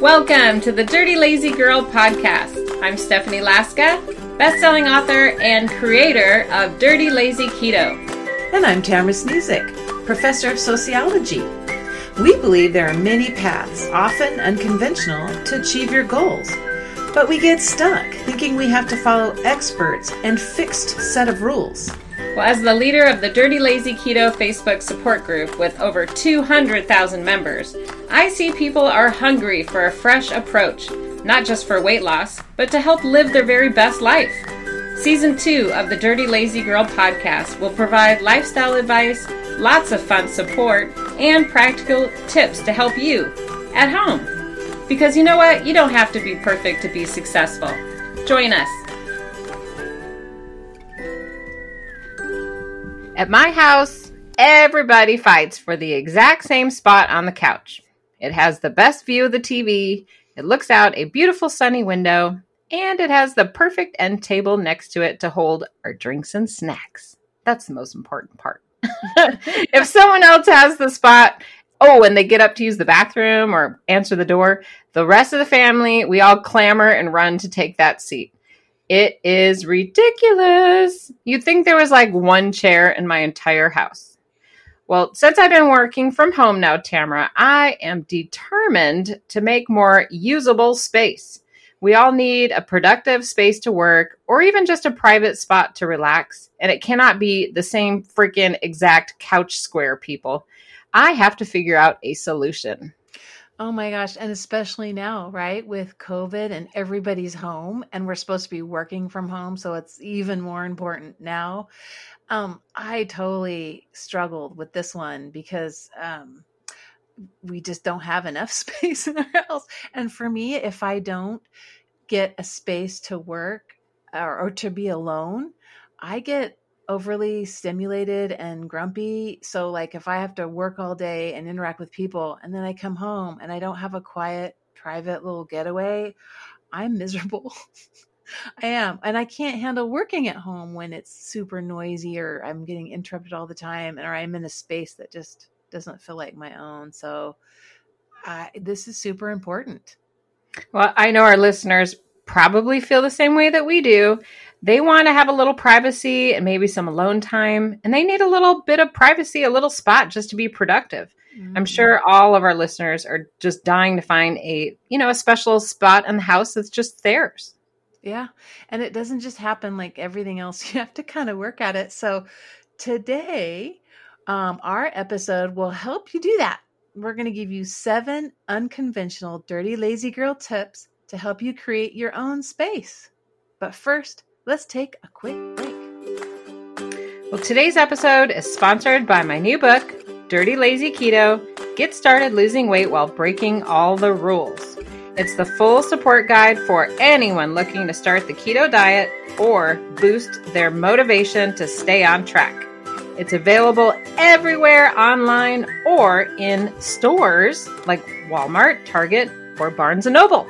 Welcome to the Dirty Lazy Girl podcast. I'm Stephanie Laska, best-selling author and creator of Dirty Lazy Keto. And I'm Tamara Sniezek, professor of sociology. We believe there are many paths, often unconventional, to achieve your goals. But we get stuck thinking we have to follow experts and fixed set of rules. Well, as the leader of the Dirty Lazy Keto Facebook support group with over 200,000 members, I see people are hungry for a fresh approach, not just for weight loss, but to help live their very best life. Season 2 of the Dirty Lazy Girl podcast will provide lifestyle advice, lots of fun support, and practical tips to help you at home. Because you know what? You don't have to be perfect to be successful. Join us. At my house, everybody fights for the exact same spot on the couch. It has the best view of the TV, it looks out a beautiful sunny window, and it has the perfect end table next to it to hold our drinks and snacks. That's the most important part. If someone else has the spot, and they get up to use the bathroom or answer the door, the rest of the family, we all clamor and run to take that seat. It is ridiculous. You'd think there was like one chair in my entire house. Well, since I've been working from home now, Tamara, I am determined to make more usable space. We all need a productive space to work or even just a private spot to relax. And it cannot be the same freaking exact couch square, people. I have to figure out a solution. Oh my gosh. And especially now, right? With COVID and everybody's home and we're supposed to be working from home. So it's even more important now. I totally struggled with this one because we just don't have enough space in our house. And for me, if I don't get a space to work or to be alone, I get overly stimulated and grumpy. So like if I have to work all day and interact with people and then I come home and I don't have a quiet, private little getaway, I'm miserable. I am. And I can't handle working at home when it's super noisy or I'm getting interrupted all the time or I'm in a space that just doesn't feel like my own. So this is super important. Well, I know our listeners probably feel the same way that we do. They want to have a little privacy and maybe some alone time, and they need a little bit of privacy, a little spot just to be productive. Mm-hmm. I'm sure all of our listeners are just dying to find a special spot in the house that's just theirs. Yeah. And it doesn't just happen like everything else. You have to kind of work at it. So today, our episode will help you do that. We're going to give you 7 unconventional Dirty Lazy Girl tips to help you create your own space. But first, let's take a quick break. Well, today's episode is sponsored by my new book, Dirty Lazy Keto, Get Started Losing Weight While Breaking All the Rules. It's the full support guide for anyone looking to start the keto diet or boost their motivation to stay on track. It's available everywhere online or in stores like Walmart, Target, or Barnes & Noble.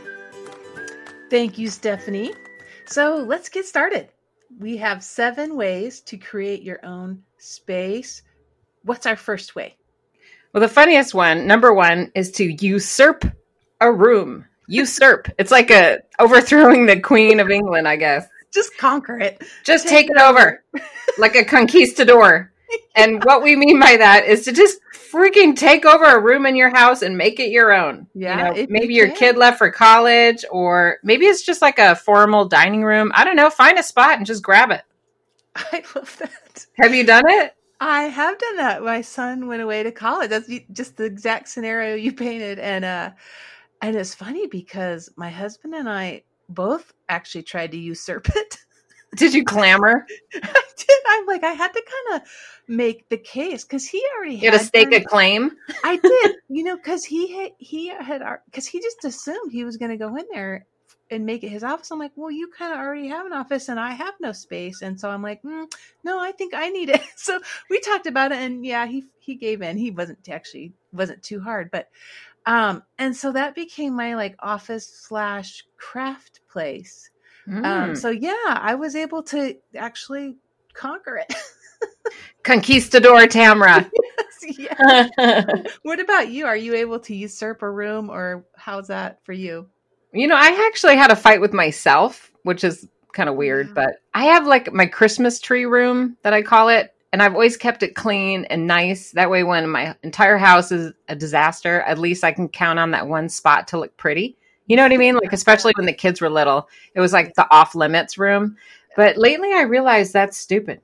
Thank you, Stephanie. So let's get started. We have 7 ways to create your own space. What's our first way? Well, the funniest one, number 1, is to usurp a room. Usurp. It's like overthrowing the Queen of England, I guess. Just conquer it. Just take it over. Like a conquistador. And what we mean by that is to just freaking take over a room in your house and make it your own. Yeah. Maybe your kid left for college, or maybe it's just like a formal dining room. I don't know. Find a spot and just grab it. I love that. Have you done it? I have done that. My son went away to college. That's just the exact scenario you painted. And it's funny because my husband and I both actually tried to usurp it. Did you clamor? I did. I'm like, I had to kind of make the case because he already had a stake a claim. I did, because he just assumed he was going to go in there and make it his office. I'm like, well, you kind of already have an office and I have no space. And so I'm like, no, I think I need it. So we talked about it and yeah, he gave in. He wasn't too hard, but, and so that became my like office / craft place. So yeah, I was able to actually conquer it. Conquistador Tamara. Yes. Yeah. What about you? Are you able to usurp a room, or how's that for you? I actually had a fight with myself, which is kind of weird, Yeah. but I have like my Christmas tree room that I call it. And I've always kept it clean and nice. That way, when my entire house is a disaster, at least I can count on that one spot to look pretty. You know what I mean? Like, especially when the kids were little, it was like the off limits room. But lately I realized that's stupid.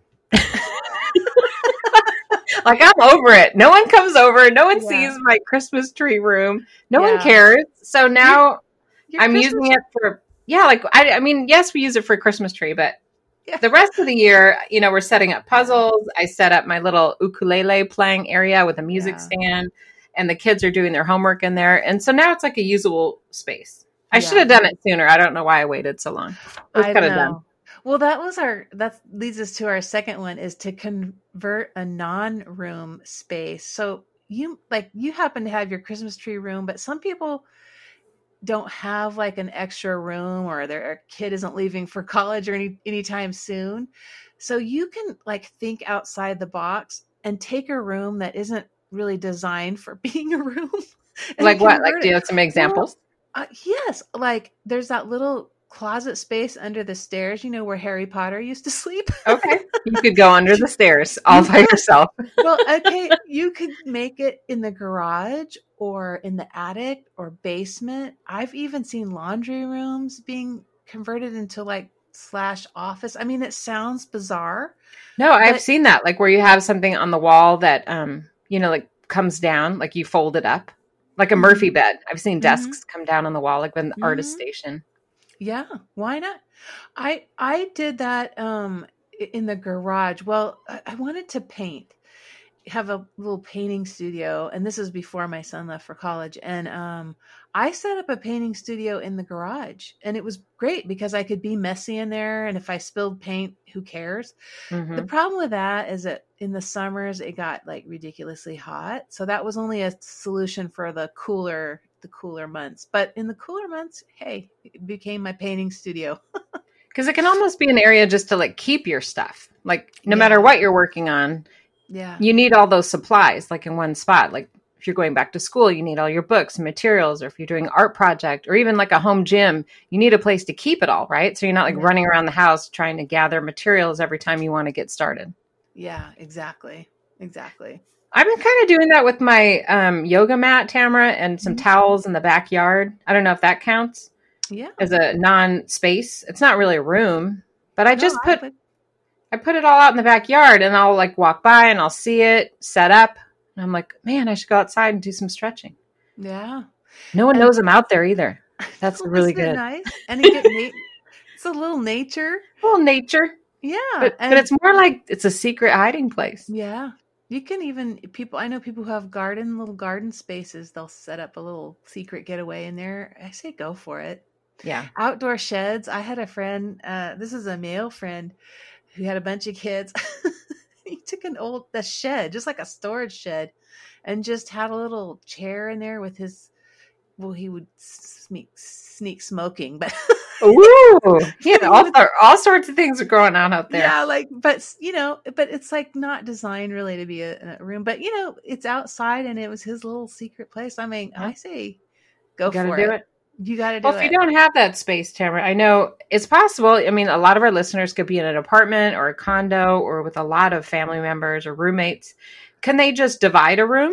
Like, I'm over it. No one comes over. No one sees my Christmas tree room. No one cares. So now I'm using it for, like, I mean, yes, we use it for a Christmas tree, but the rest of the year, we're setting up puzzles. I set up my little ukulele playing area with a music stand, and the kids are doing their homework in there. And so now it's like a usable space. I should have done it sooner. I don't know why I waited so long. I don't know. Well, that leads us to our second one, is to convert a non-room space. So you happen to have your Christmas tree room, but some people don't have like an extra room, or their kid isn't leaving for college or anytime soon. So you can like think outside the box and take a room that isn't really designed for being a room. Like what? Like, do you have some examples? Yes. Like there's that little closet space under the stairs, where Harry Potter used to sleep. Okay. You could go under the stairs all by yourself. Well, okay. You could make it in the garage or in the attic or basement. I've even seen laundry rooms being converted into like / office. I mean, it sounds bizarre. No, I've seen that. Like where you have something on the wall that, like comes down, like you fold it up like a Murphy bed. I've seen desks come down on the wall, like when the artist station. Yeah, why not? I did that in the garage. Well, I wanted to paint, have a little painting studio, and this is before my son left for college. And I set up a painting studio in the garage, and it was great because I could be messy in there, and if I spilled paint, who cares? Mm-hmm. The problem with that is that in the summers it got like ridiculously hot, so that was only a solution for the cooler months. But in the cooler months, hey, it became my painting studio. Because it can almost be an area just to like keep your stuff. Like no matter what you're working on, you need all those supplies like in one spot. Like if you're going back to school, you need all your books and materials, or if you're doing an art project or even like a home gym, you need a place to keep it all, right? So you're not like running around the house trying to gather materials every time you want to get started. Yeah, exactly. I've been kind of doing that with my yoga mat, Tamara, and some towels in the backyard. I don't know if that counts as a non-space. It's not really a room, but I put it all out in the backyard, and I'll like walk by and I'll see it set up. And I'm like, man, I should go outside and do some stretching. Yeah. No one knows I'm out there either. That's really good. Nice. And you get it's a little nature. Yeah. But it's more like it's a secret hiding place. Yeah. You can even I know people who have little garden spaces. They'll set up a little secret getaway in there. I say go for it. Yeah. Outdoor sheds. I had a friend, this is a male friend who had a bunch of kids. He took a shed, just like a storage shed, and just had a little chair in there with he would sneak smoking, but ooh, all sorts of things are going on out there. Yeah, but it's like not designed really to be a room, but it's outside, and it was his little secret place. I mean, I say go for it. You got to do it. Well, if you don't have that space, Tamara, I know it's possible. I mean, a lot of our listeners could be in an apartment or a condo or with a lot of family members or roommates. Can they just divide a room?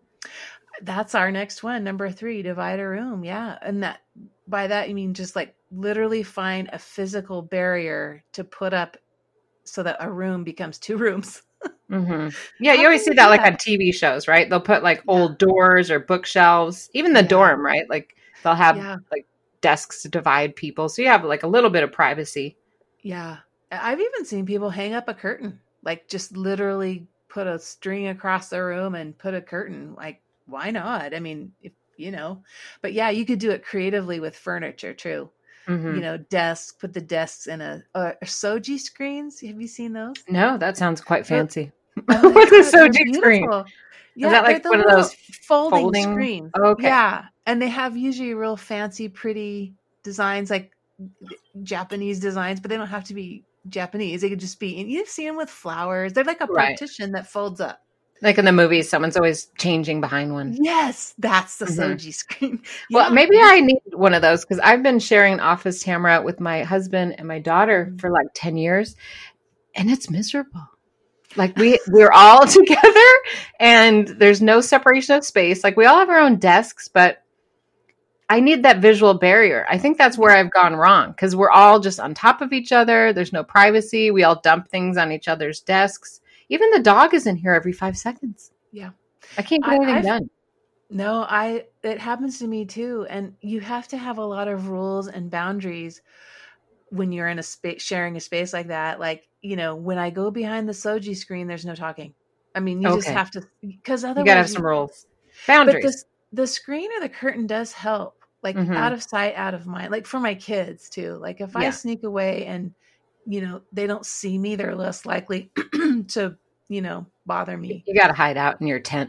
That's our next one. Number 3, divide a room. Yeah. And by that, you mean just like literally find a physical barrier to put up so that a room becomes 2 rooms. Mm-hmm. Yeah. You always see that like on TV shows, right? They'll put like old doors or bookshelves, even the dorm, right? Like they'll have like desks to divide people. So you have like a little bit of privacy. Yeah. I've even seen people hang up a curtain, like just literally put a string across the room and put a curtain. Like, why not? I mean, but yeah, you could do it creatively with furniture too. Mm-hmm. Desks, put the desks in a Soji screens. Have you seen those? No, that sounds quite fancy. What's a Soji screen? Yeah, is that like one of those folding screens? Okay. Yeah. And they have usually real fancy, pretty designs, like Japanese designs, but they don't have to be Japanese. They could just be, and you've seen them with flowers. They're like a partition that folds up. Like in the movies, someone's always changing behind one. Yes, that's the Mhm. Soji screen. Well, Yeah. maybe I need one of those because I've been sharing an office camera with my husband and my daughter for like 10 years, and it's miserable. Like we're all together and there's no separation of space. Like we all have our own desks, but I need that visual barrier. I think that's where I've gone wrong because we're all just on top of each other. There's no privacy. We all dump things on each other's desks. Even the dog is in here every 5 seconds. Yeah. I can't get anything done. No, it happens to me too. And you have to have a lot of rules and boundaries when you're in a space, sharing a space like that. Like, when I go behind the Soji screen, there's no talking. I mean, you just have to, because otherwise you gotta have some rules, boundaries. But the screen or the curtain does help, like out of sight, out of mind, like for my kids too. Like if I sneak away and, they don't see me, they're less likely to, bother me. You got to hide out in your tent.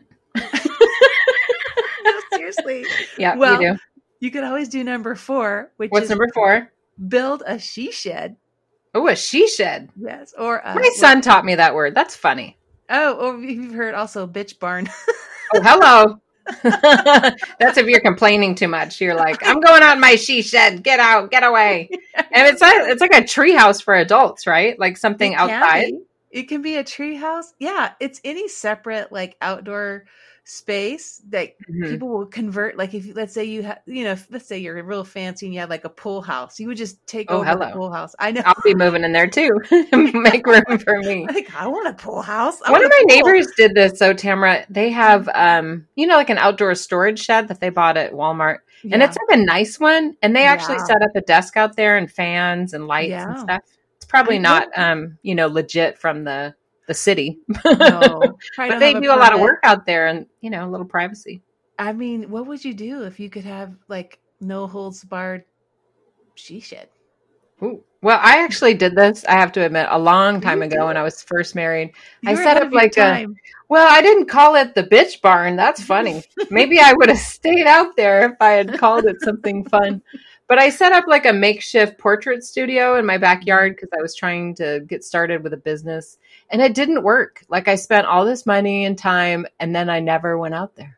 No, seriously. Yeah, well, you do. You could always do number 4, which What's is number 4? Build a she shed. Oh, a she shed. Yes. Or my son taught me that word. That's funny. Oh, or you've heard also bitch barn. Oh, hello. That's if you're complaining too much. You're like, I'm going out in my she shed. Get out, get away. And it's like a tree house for adults, right? Like something outside. It can be a tree house. Yeah, it's any separate like outdoor space that people will convert. Like if let's say you have, let's say you're real fancy and you have like a pool house, you would just take over the pool house. I know. I'll be moving in there too. Make room for me. I want a pool house. One of my neighbors did this. So Tamara, they have, like an outdoor storage shed that they bought at Walmart, and it's like a nice one. And they actually set up a desk out there and fans and lights and stuff. It's probably not, legit from the city, no, but they do a lot of work out there and, a little privacy. I mean, what would you do if you could have like no holds barred she shed? Ooh. Well, I actually did this, I have to admit, a long time ago when I was first married. I set up like I didn't call it the bitch barn. That's funny. Maybe I would have stayed out there if I had called it something fun. But I set up like a makeshift portrait studio in my backyard because I was trying to get started with a business, and it didn't work. Like I spent all this money and time, and then I never went out there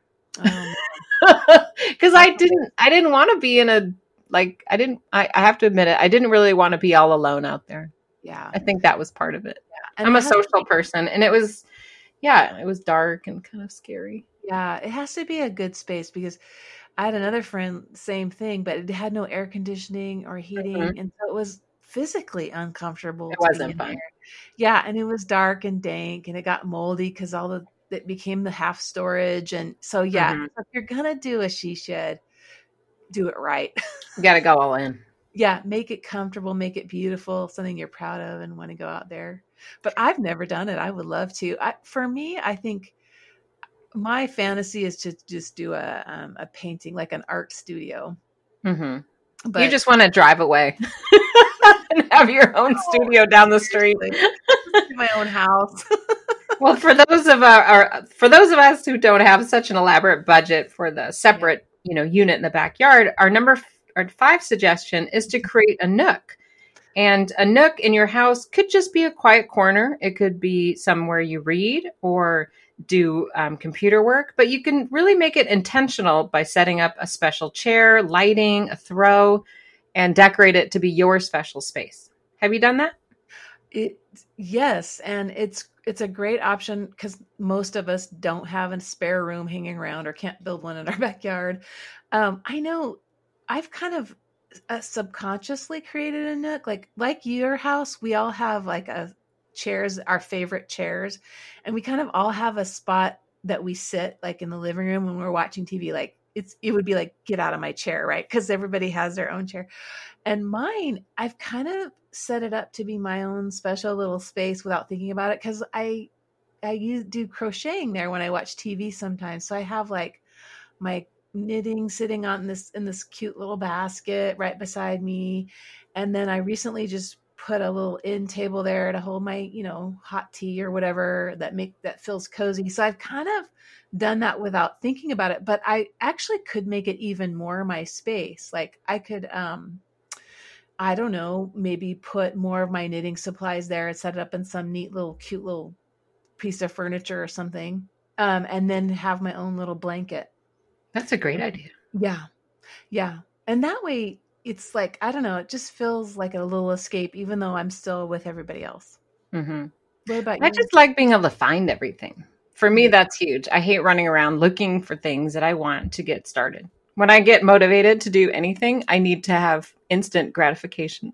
because I didn't want to be in a, like, I have to admit it. I didn't really want to be all alone out there. Yeah. I think that was part of it. Yeah. And I'm a social person, and it was dark and kind of scary. Yeah. It has to be a good space because I had another friend, same thing, but it had no air conditioning or heating. And so it was physically uncomfortable. It wasn't fun. Yeah. And it was dark and dank and it got moldy because it became the half storage. And so, so if you're going to do a she shed, do it right. You got to go all in. Yeah. Make it comfortable, make it beautiful, something you're proud of and want to go out there. But I've never done it. I would love to. For me, I think my fantasy is to just do a painting, like an art studio. Mm-hmm. But you just want to drive away and have your own studio down the street. My own house. Well, for those of us who don't have such an elaborate budget for the separate, unit in the backyard, our number 5 suggestion is to create a nook. And a nook in your house could just be a quiet corner. It could be somewhere you read or do computer work, but you can really make it intentional by setting up a special chair, lighting, a throw, and decorate it to be your special space. Have you done that? Yes, and it's a great option because most of us don't have a spare room hanging around or can't build one in our backyard. I know I've kind of subconsciously created a nook, like your house. We all have like chairs, our favorite chairs, and we kind of all have a spot that we sit like in the living room when we're watching TV. Like it would be like, get out of my chair, right? Because everybody has their own chair. And mine, I've kind of set it up to be my own special little space without thinking about it, because I do crocheting there when I watch TV sometimes. So I have like my knitting sitting in this cute little basket right beside me, and then I recently just put a little end table there to hold my hot tea or whatever that feels cozy. So I've kind of done that without thinking about it, but I actually could make it even more my space. Like I could I don't know, maybe put more of my knitting supplies there and set it up in some neat little cute little piece of furniture or something. and then have my own little blanket. That's a great idea. Yeah. Yeah. And that way it's like, I don't know, it just feels like a little escape, even though I'm still with everybody else. Mm-hmm. What about I you? just like being able to find everything. For me, that's huge. I hate running around looking for things that I want to get started. When I get motivated to do anything, I need to have instant gratification.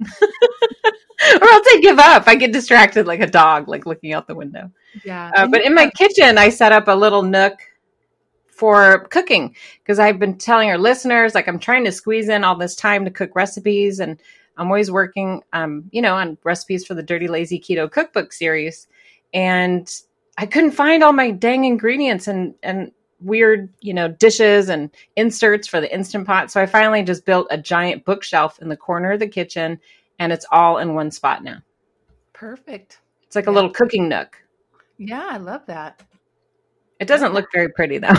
Or else I give up. I get distracted like a dog, like looking out the window. Yeah. But in my kitchen, I set up a little nook for cooking because I've been telling our listeners, like I'm trying to squeeze in all this time to cook recipes, and I'm always working, on recipes for the Dirty Lazy Keto Cookbook series. And I couldn't find all my dang ingredients and weird, dishes and inserts for the Instant Pot. So I finally just built a giant bookshelf in the corner of the kitchen, and it's all in one spot now. Perfect. It's like a little cooking nook. Yeah, I love that. It doesn't look very pretty though.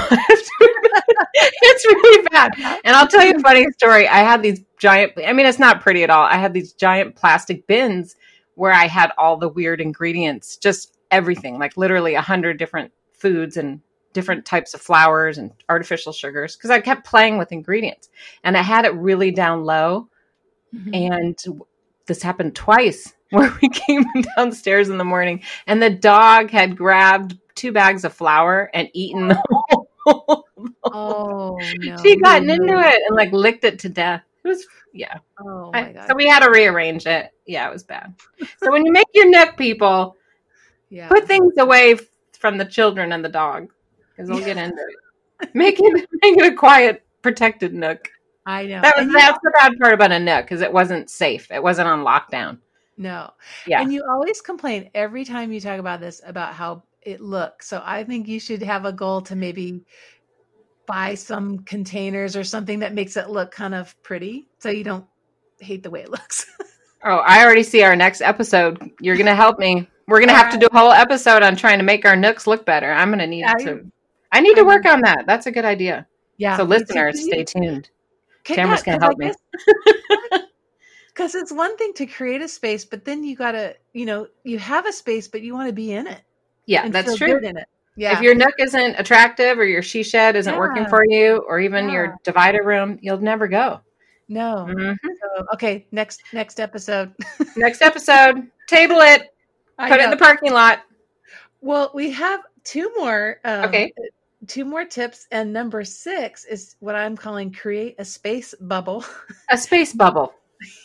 It's really bad. And I'll tell you a funny story. I had these it's not pretty at all. I had these giant plastic bins where I had all the weird ingredients, just everything, like literally 100 different foods and different types of flours and artificial sugars. Cause I kept playing with ingredients and I had it really down low. Mm-hmm. And this happened twice where we came downstairs in the morning and the dog had grabbed 2 bags of flour and eaten the whole. Oh, no. She got into it and like licked it to death. It was, yeah. Oh my God. So we had to rearrange it. Yeah, it was bad. So when you make your nook, people, put things away from the children and the dog because they'll get into it. Make it a quiet, protected nook. I know. That's the bad part about a nook because it wasn't safe. It wasn't on lockdown. No. Yeah. And you always complain every time you talk about this about how it looks. So I think you should have a goal to maybe buy some containers or something that makes it look kind of pretty so you don't hate the way it looks. Oh, I already see our next episode. You're going to help me. We're going to have to do a whole episode on trying to make our nooks look better. I'm going to need I need to work on that. That's a good idea. Yeah. So listeners, stay tuned. Tamara's going to help me. Because it's one thing to create a space, but then you got to, you have a space, but you want to be in it. Yeah, that's true. In it. Yeah. If your nook isn't attractive or your she shed isn't working for you or even your divider room, you'll never go. No. Mm-hmm. So, okay. Next episode. Next episode. Table it. Put it in the parking lot. Well, we have 2 more. Okay. 2 more tips. And number 6 is what I'm calling create a space bubble. A space bubble.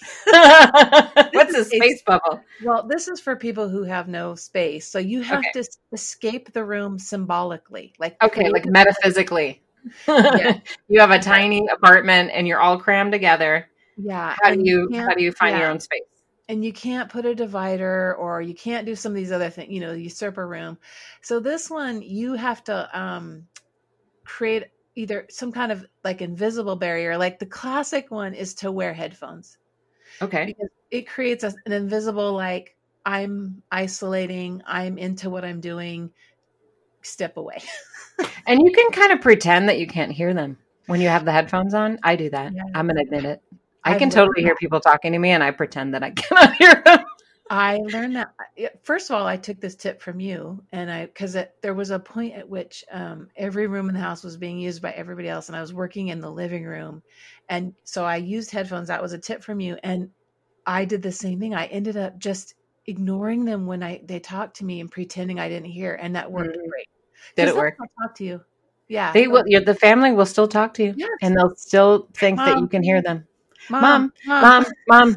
What's a space bubble? Well, this is for people who have no space. So you have to escape the room symbolically. Like metaphysically. Yeah. You have a tiny apartment and you're all crammed together. Yeah. How do you find your own space? And you can't put a divider or you can't do some of these other things, usurp a room. So this one, you have to create either some kind of like invisible barrier. Like the classic one is to wear headphones. Okay. Because it creates an invisible, like I'm isolating, I'm into what I'm doing, step away. And you can kind of pretend that you can't hear them when you have the headphones on. I do that. Yeah. I'm going to admit it. I can totally hear people talking to me and I pretend that I cannot hear them. I learned that. First of all, I took this tip from you because there was a point at which every room in the house was being used by everybody else. And I was working in the living room. And so I used headphones. That was a tip from you. And I did the same thing. I ended up just ignoring them when they talked to me and pretending I didn't hear. And that worked great. Did it work? I'll talk to you. Yeah. They will. The family will still talk to you. Yes. And they'll still think that you can hear them. Mom. Even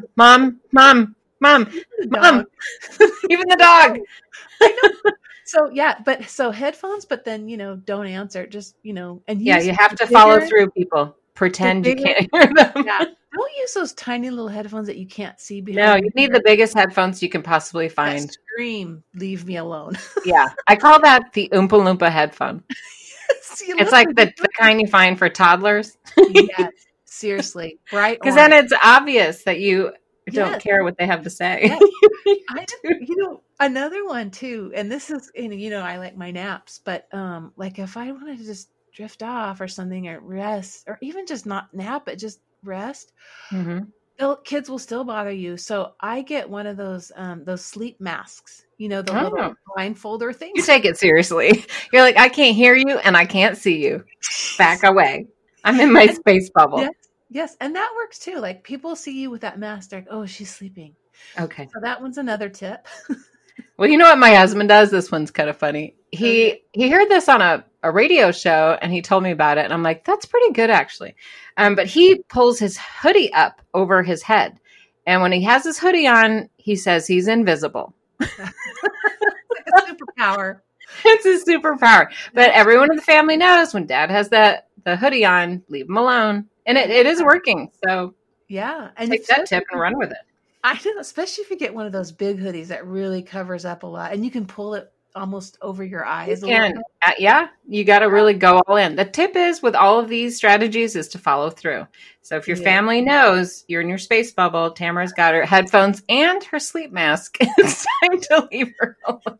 the dog. I know. So headphones, but then, don't answer. Just, and you have to follow through, people. Pretend you can't hear them. Yeah. Don't use those tiny little headphones that you can't see behind. No, you need the biggest headphones you can possibly find. Scream, leave me alone. Yeah. I call that the Oompa Loompa headphone. It's like the kind you find for toddlers. Yes. Seriously, bright. Because then it's obvious that you don't care what they have to say. Yes. I do. Another one too, and this is, I like my naps, but like if I wanted to just drift off or something or rest, or even just not nap, but just rest, kids will still bother you. So I get one of those sleep masks, the Oh. little blindfolder You things. take it seriously. You're like, I can't hear you and I can't see you. Back away. I'm in my space bubble. Yes. And that works too. Like people see you with that mask, they're like, oh, she's sleeping. Okay. So that one's another tip. Well, you know what my husband does? This one's kind of funny. He heard this on a radio show and he told me about it. And I'm like, that's pretty good, actually. But he pulls his hoodie up over his head. And when he has his hoodie on, he says he's invisible. It's like a superpower. It's a superpower. But everyone in the family knows when dad has the hoodie on, leave him alone. And it is working. So Yeah. And take that tip and run with it. I know, especially if you get one of those big hoodies that really covers up a lot and you can pull it almost over your eyes. You can. Yeah, you got to really go all in. The tip is with all of these strategies is to follow through. So if your family knows you're in your space bubble, Tamara's got her headphones and her sleep mask, it's time to leave her alone.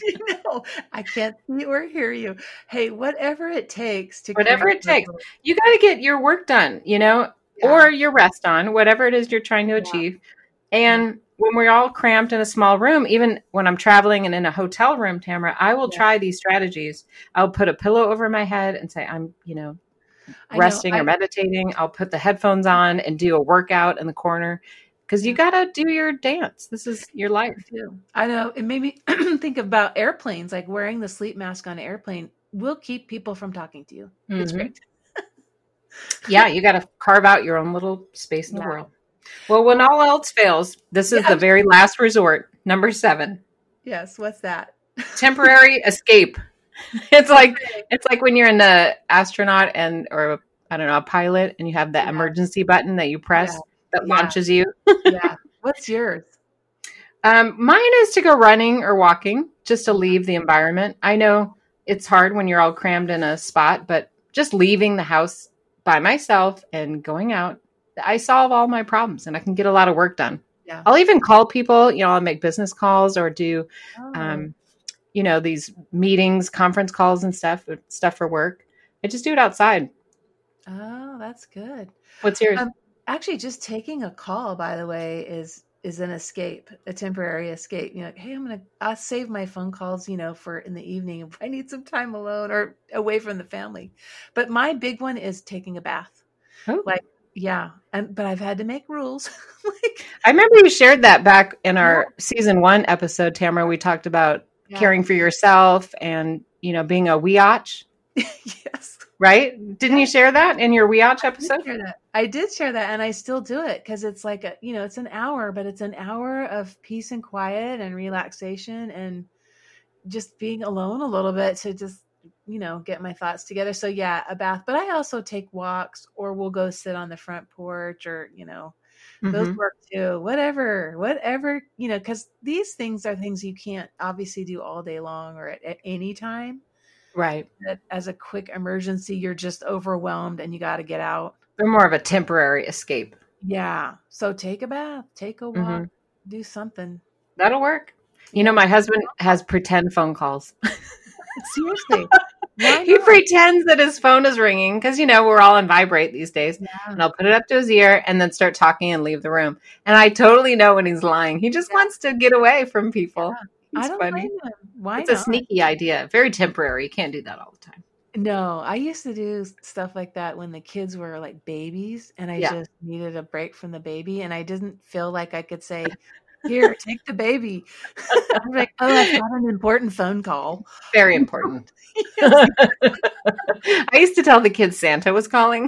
I can't see or hear you. Hey, whatever it takes to Whatever it takes. You got to get your work done, or your rest on, whatever it is you're trying to achieve. And when we're all cramped in a small room, even when I'm traveling and in a hotel room, Tamara, I will try these strategies. I'll put a pillow over my head and say, I'm, resting or meditating. I'll put the headphones on and do a workout in the corner because you got to do your dance. This is your life. I know. It made me think about airplanes, like wearing the sleep mask on an airplane will keep people from talking to you. Mm-hmm. It's great. Yeah, you got to carve out your own little space in the world. Well, when all else fails, this is the very last resort. Number 7. Yes. What's that? Temporary escape. It's like when you're in the astronaut or I don't know, a pilot, and you have the emergency button that you press that launches you. What's yours? Mine is to go running or walking just to leave the environment. I know it's hard when you're all crammed in a spot, but just leaving the house by myself and going out, I solve all my problems and I can get a lot of work done. Yeah. I'll even call people, I'll make business calls or do, these meetings, conference calls and stuff for work. I just do it outside. Oh, that's good. What's yours? Actually, just taking a call, by the way, is an escape, a temporary escape. Hey, I'll save my phone calls, for in the evening if I need some time alone or away from the family. But my big one is taking a bath. Oh. But I've had to make rules. I remember you shared that back in our season 1 episode, Tamara. We talked about caring for yourself and, being a weotch. Yes. Right? Didn't you share that in your weotch episode? I did share that, and I still do it because it's like it's an hour, but it's an hour of peace and quiet and relaxation and just being alone a little bit to just get my thoughts together. So a bath, but I also take walks or we'll go sit on the front porch or, those work too, whatever, cause these things are things you can't obviously do all day long or at any time. Right. That as a quick emergency, you're just overwhelmed and you got to get out. They're more of a temporary escape. Yeah. So take a bath, take a walk, do something. That'll work. My husband has pretend phone calls. Seriously. He pretends that his phone is ringing because, we're all on vibrate these days. Yeah. And I'll put it up to his ear and then start talking and leave the room. And I totally know when he's lying. He just wants to get away from people. Yeah. I don't blame him. Why It's a sneaky idea. Very temporary. You can't do that all the time. No, I used to do stuff like that when the kids were like babies and I just needed a break from the baby. And I didn't feel like I could say, here, take the baby. I'm like, I've got an important phone call. Very important. I used to tell the kids Santa was calling.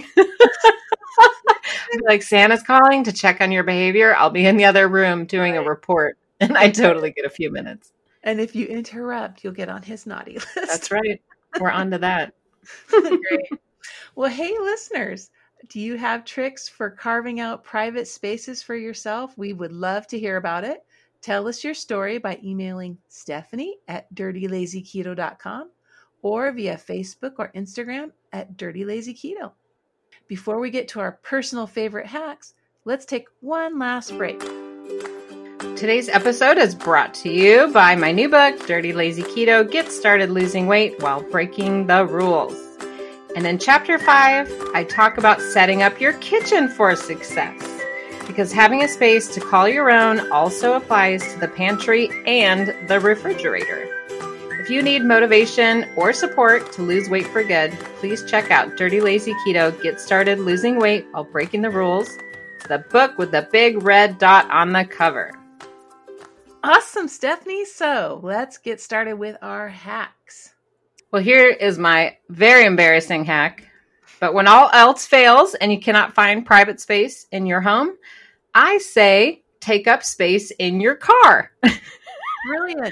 Like, Santa's calling to check on your behavior. I'll be in the other room doing a report. And I totally get a few minutes. And if you interrupt, you'll get on his naughty list. That's right. We're on to that. Great. Well, hey, listeners. Do you have tricks for carving out private spaces for yourself? We would love to hear about it. Tell us your story by emailing Stephanie@dirtylazyketo.com or via Facebook or Instagram @dirtylazyketo. Before we get to our personal favorite hacks, let's take one last break. Today's episode is brought to you by my new book, Dirty Lazy Keto, Get Started Losing Weight While Breaking the Rules. And in chapter 5, I talk about setting up your kitchen for success. because having a space to call your own also applies to the pantry and the refrigerator. If you need motivation or support to lose weight for good, please check out Dirty Lazy Keto, Get Started Losing Weight While Breaking the Rules. It's the book with the big red dot on the cover. Awesome, Stephanie. So let's get started with our hacks. Well, here is my very embarrassing hack. But when all else fails and you cannot find private space in your home, I say take up space in your car. Brilliant.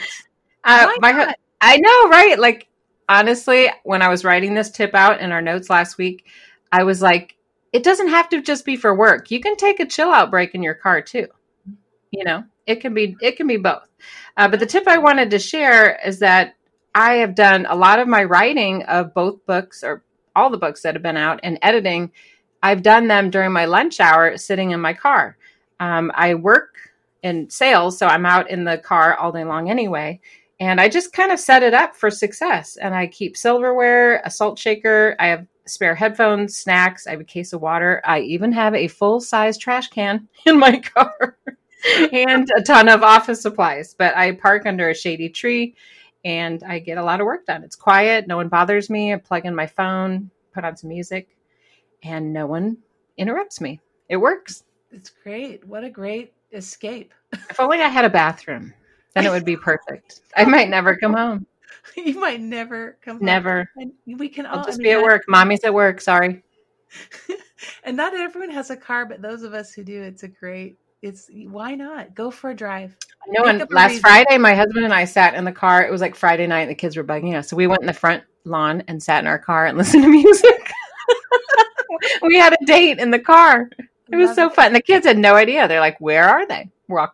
I know, right? Like, honestly, when I was writing this tip out in our notes last week, I was like, it doesn't have to just be for work. You can take a chill out break in your car too. You know, it can be both. But the tip I wanted to share is that I have done a lot of my writing of both books, or all the books that have been out, and editing. I've done them during my lunch hour sitting in my car. I work in sales, so I'm out in the car all day long anyway. And I just kind of set it up for success. And I keep silverware, a salt shaker. I have spare headphones, snacks. I have a case of water. I even have a full-size trash can in my car and a ton of office supplies. But I park under a shady tree and I get a lot of work done. It's quiet. No one bothers me. I plug in my phone, put on some music, and no one interrupts me. It works. It's great. What a great escape. If only I had a bathroom. Then it would be perfect. I might never come home. You might never come home. Never. And we can all I'll just be at work. Mommy's at work. Sorry. And not everyone has a car, but those of us who do, why not? Go for a drive. I know. And last Friday, my husband and I sat in the car. It was like Friday night. And the kids were bugging us. So we went in the front lawn and sat in our car and listened to music. We had a date in the car. It was so fun. The kids had no idea. They're like, where are they?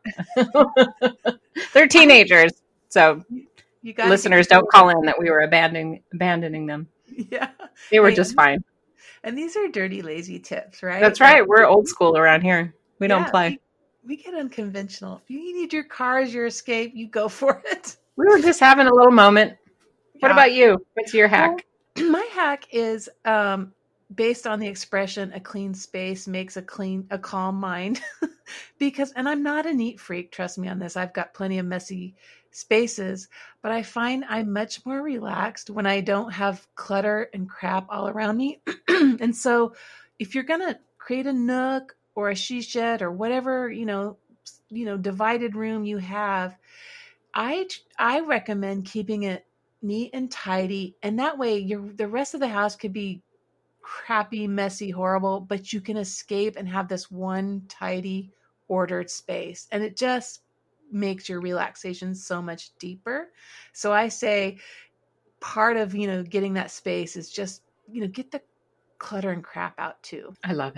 They're teenagers. So listeners, don't call in that we were abandoning them. Yeah. They were just fine. And these are dirty, lazy tips, right? That's right. We're old school around here. We don't play. We get unconventional. If you need your car as your escape, you go for it. We were just having a little moment. What about you? What's your hack? Well, my hack is based on the expression, a clean space makes a calm mind. And I'm not a neat freak, trust me on this. I've got plenty of messy spaces, but I find I'm much more relaxed when I don't have clutter and crap all around me. And so if you're going to create a nook or a she shed or whatever, divided room you have, I recommend keeping it neat and tidy. And that way the rest of the house could be crappy, messy, horrible, but you can escape and have this one tidy, ordered space. And it just makes your relaxation so much deeper. So I say part of, getting that space is just, get the clutter and crap out too. I love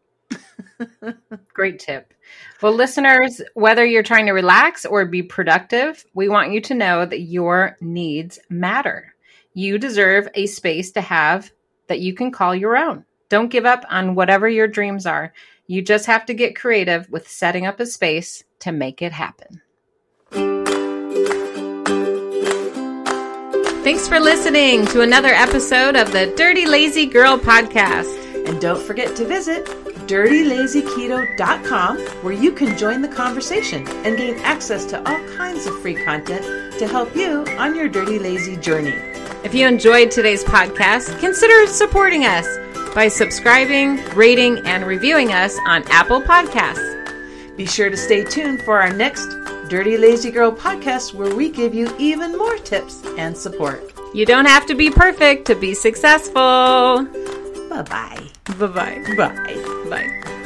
it. Great tip. Well, listeners, whether you're trying to relax or be productive, we want you to know that your needs matter. You deserve a space to have that you can call your own. Don't give up on whatever your dreams are. You just have to get creative with setting up a space to make it happen. Thanks for listening to another episode of the Dirty Lazy Girl podcast. And don't forget to visit dirtylazyketo.com, where you can join the conversation and gain access to all kinds of free content to help you on your dirty lazy journey. If you enjoyed today's podcast, consider supporting us by subscribing, rating, and reviewing us on Apple Podcasts. Be sure to stay tuned for our next Dirty Lazy Girl podcast, where we give you even more tips and support. You don't have to be perfect to be successful. Bye-bye. Bye-bye. Bye. Bye.